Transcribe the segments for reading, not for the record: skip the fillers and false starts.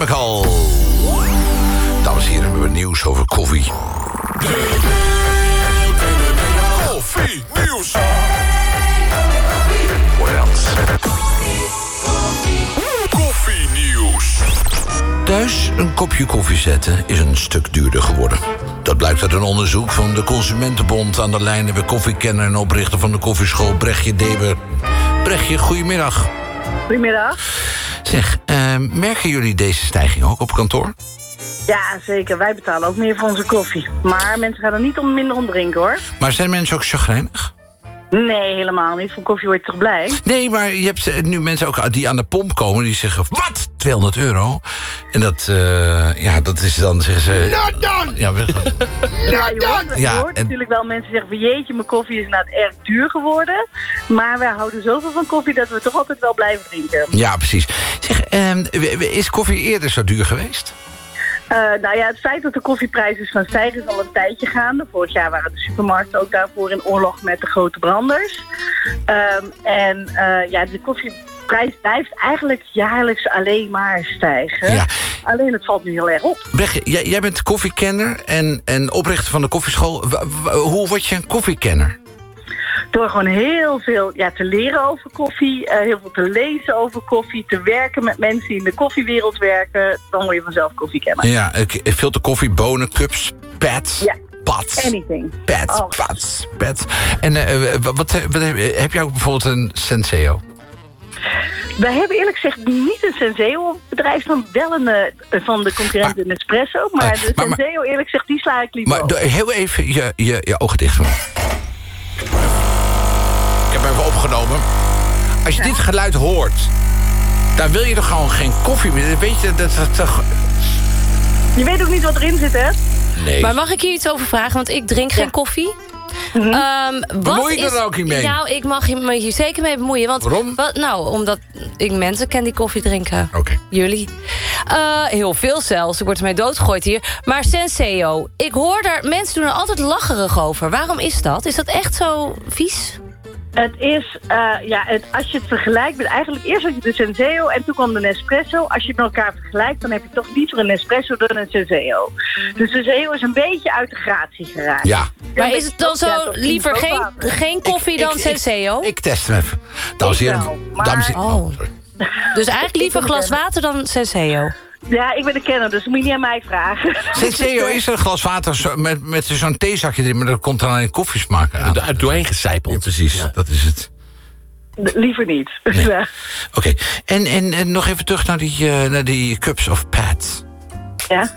Chemical. Dames en heren, we hebben nieuws over koffie. Koffie nieuws. What else? Koffie nieuws. Thuis een kopje koffie zetten is een stuk duurder geworden. Dat blijkt uit een onderzoek van de Consumentenbond. Aan de lijn hebben koffiekenner en oprichter van de koffieschool Brechtje Deber. Brechtje, goedemiddag. Goedemiddag. Zeg, merken jullie deze stijging ook op kantoor? Ja, zeker. Wij betalen ook meer voor onze koffie. Maar mensen gaan er niet minder om drinken, hoor. Maar zijn mensen ook chagrijnig? Nee, helemaal niet. Voor koffie word je toch blij? Nee, maar je hebt nu mensen ook die aan de pomp komen... die zeggen, wat? €200? En dat is dan, zeggen ze... Not done! Ja, Je hoort natuurlijk wel mensen zeggen van... jeetje, mijn koffie is inderdaad erg duur geworden. Maar wij houden zoveel van koffie... dat we toch altijd wel blijven drinken. Ja, precies. Zeg, is koffie eerder zo duur geweest? Het feit dat de koffieprijzen gaan stijgen is al een tijdje gaande. Vorig jaar waren de supermarkten ook daarvoor in oorlog met de grote branders. De koffieprijs blijft eigenlijk jaarlijks alleen maar stijgen. Ja. Alleen het valt nu heel erg op. Brechtje, jij bent koffiekenner en oprichter van de koffieschool. Hoe word je een koffiekenner? Door gewoon heel veel te leren over koffie, heel veel te lezen over koffie, te werken met mensen die in de koffiewereld werken, dan word je vanzelf koffiekenner. Ja, filter koffie, bonen, cups, pads. Ja. Pads. Anything. Pads. En heb jij ook bijvoorbeeld een Senseo? Wij hebben eerlijk gezegd niet een Senseo-bedrijf, dan wel een van de concurrenten Nespresso. Maar de Senseo, eerlijk gezegd, die sla ik liever over. Heel even je ogen dicht doen. Ik heb hem even opgenomen. Als je dit geluid hoort, dan wil je toch gewoon geen koffie meer. Weet je, dat toch... Je weet ook niet wat erin zit, hè? Nee. Maar mag ik hier iets over vragen? Want ik drink geen koffie. Bemoei je er ook niet mee? Nou, ik mag me hier zeker mee bemoeien. Want, waarom? Omdat ik mensen ken die koffie drinken. Oké. Jullie. Heel veel zelfs. Ik word ermee doodgegooid hier. Maar Senseo, ik hoor daar... Mensen doen er altijd lacherig over. Waarom is dat? Is dat echt zo vies? Het is, als je het vergelijkt met eigenlijk eerst had je de Senseo en toen kwam de Nespresso. Als je het met elkaar vergelijkt, dan heb je toch liever een Nespresso dan een Senseo. De Senseo is een beetje uit de gratie geraakt. Ja. Maar is het dan zo liever geen koffie dan Senseo? Ik test hem even. Dames en heren. Dus eigenlijk liever glas water dan Senseo? Ja, ik ben de kenner, dus moet je niet aan mij vragen. Senseo is er een glas water met zo'n theezakje erin... maar dat komt dan alleen koffiesmaak aan. Er doorheen gecijpeld. Ja, precies, Ja. Dat is het. Liever niet. Nee. Ja. Oké. En nog even terug naar die cups of pads. Ja?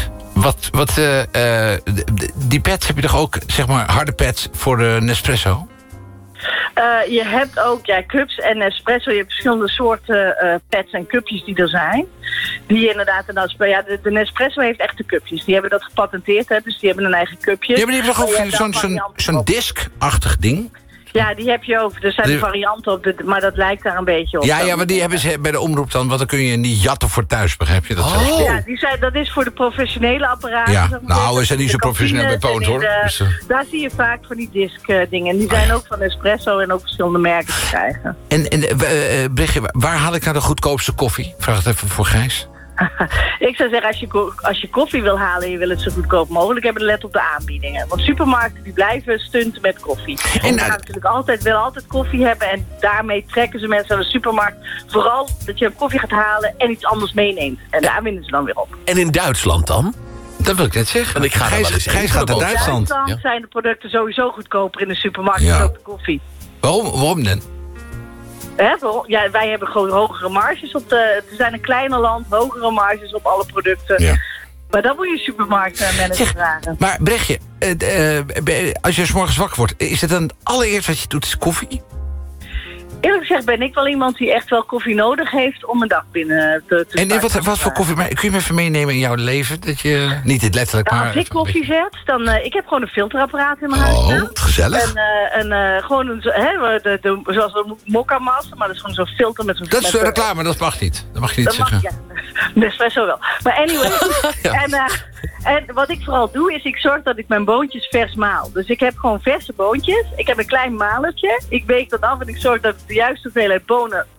Die pads heb je toch ook, zeg maar, harde pads voor de Nespresso? Je hebt ook cups en Nespresso. Je hebt verschillende soorten pads en cupjes die er zijn. Die inderdaad... de Nespresso heeft echte cupjes. Die hebben dat gepatenteerd, hè, dus die hebben een eigen cupje. Ja, maar die hebben toch ook zo'n disk-achtig ding? Ja, die heb je ook. Er zijn varianten op, maar dat lijkt daar een beetje op. Ja, maar die hebben ze bij de omroep dan... want dan kun je niet jatten voor thuis, begrijp je? Ja, dat is voor de professionele apparaten. Ja, zeg maar. we zijn niet zo professioneel bij Poont, hoor. Daar zie je vaak van die disc-dingen. En die zijn ook van Espresso en ook verschillende merken te krijgen. En Brechtje, waar haal ik nou de goedkoopste koffie? Vraag het even voor Gijs. Ik zou zeggen, als je koffie wil halen en je wil het zo goedkoop mogelijk hebben, let op de aanbiedingen. Want supermarkten die blijven stunten met koffie. En ze gaan natuurlijk willen altijd koffie hebben en daarmee trekken ze mensen naar de supermarkt. Vooral dat je een koffie gaat halen en iets anders meeneemt. En daar winnen ze dan weer op. En in Duitsland dan? Dat wil ik net zeggen. Want Gijs gaat naar Duitsland. In Duitsland zijn de producten sowieso goedkoper in de supermarkt dan ook de koffie. Waarom dan? Ja, wij hebben gewoon hogere marges op er zijn een kleiner land, hogere marges op alle producten. Ja. Maar dan moet je supermarktmanager vragen. Maar Brechtje, als je 's morgens wakker wordt, is het dan het allereerst wat je doet is koffie? Eerlijk gezegd ben ik wel iemand die echt wel koffie nodig heeft om een dag binnen te starten. En wat voor koffie? Kun je me even meenemen in jouw leven? Dat je, niet dit letterlijk, maar... Als ik koffie zet, dan... ik heb gewoon een filterapparaat in mijn huis. Oh, gezellig. Zoals een mokka-massa, maar dat is gewoon zo'n filter met zo'n... Dat is reclame, dat mag niet. Dat mag je niet zeggen. Nespresso wel. Maar anyway. En wat ik vooral doe, is ik zorg dat ik mijn boontjes vers maal. Dus ik heb gewoon verse boontjes. Ik heb een klein malertje. Ik weeg dat af en ik zorg dat ik de juiste hoeveelheid bonen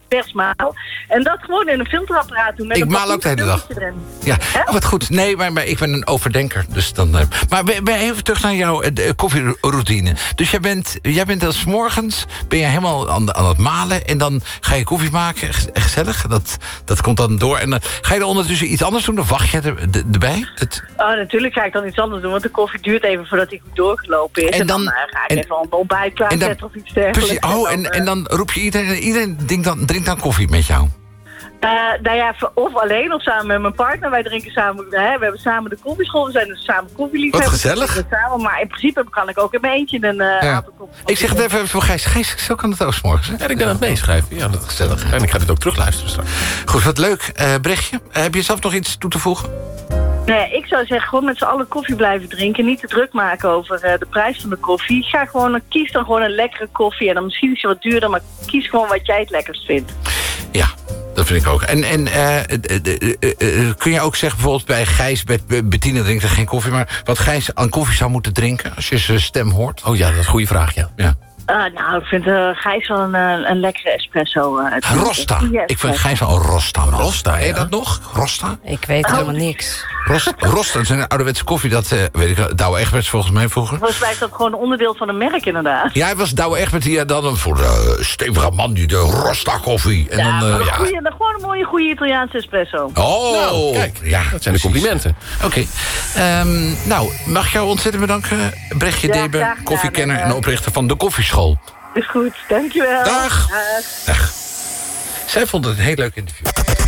vers maal. En dat gewoon in een filterapparaat doen. Met Ik een maal ook de hele dag. erin. Ja, wat goed. Nee, maar ik ben een overdenker. Dus dan, maar even terug naar jouw koffieroutine. Dus jij bent als 's morgens ben je helemaal aan het malen... en dan ga je koffie maken. Gezellig. Dat komt dan door. En dan ga je er ondertussen iets anders doen? Of wacht je erbij? Oh, natuurlijk ga ik dan iets anders doen. Want de koffie duurt even voordat hij goed doorgelopen is. En dan ga ik even een ontbijt klaarzetten of iets dergelijks. Precies. En dan roep je iedereen drinkt dan koffie met jou? Nou ja, of alleen of samen met mijn partner. Wij drinken samen, we hebben samen de koffieschool. We zijn dus samen koffieliefhebbers. Wat gezellig. Samen, maar in principe kan ik ook in mijn eentje een aantal koffie. Ik zeg het even voor Gijs. Gijs, zo kan het ook 's morgens. Ja, ik ben aan het meeschrijven. Ja, dat is gezellig. En ik ga dit ook terugluisteren straks. Goed, wat leuk. Brechtje, heb je zelf nog iets toe te voegen? Nee, ik zou zeggen, gewoon met z'n allen koffie blijven drinken. Niet te druk maken over de prijs van de koffie. Kies dan gewoon een lekkere koffie. En dan misschien is het wat duurder, maar kies gewoon wat jij het lekkerst vindt. Ja, dat vind ik ook. En kun je ook zeggen, bijvoorbeeld bij Gijs, bij Bettina drinkt er geen koffie... maar wat Gijs aan koffie zou moeten drinken als je zijn stem hoort? Oh ja, dat is een goede vraag, ja. Nou, ik vind Gijs wel een lekkere espresso. Rosta. Ik vind Gijs wel een Rosta. Rosta, Heet dat nog? Rosta? Ik weet helemaal niks. Rosta, dat is een ouderwetse koffie. Dat weet ik, Douwe Egberts volgens mij vroeger. Volgens mij is dat gewoon een onderdeel van een merk inderdaad. Ja, hij was Douwe Egberts die dan voor de stevige man die de Rosta koffie. En Gewoon een mooie, goede Italiaanse espresso. Oh, nou, kijk, dat zijn de complimenten. Oké. Nou, mag ik jou ontzettend bedanken, Brechtje Deber, koffiekenner en oprichter van de Koffieschool. Is goed, dankjewel. Dag. Zij vond het een heel leuk interview.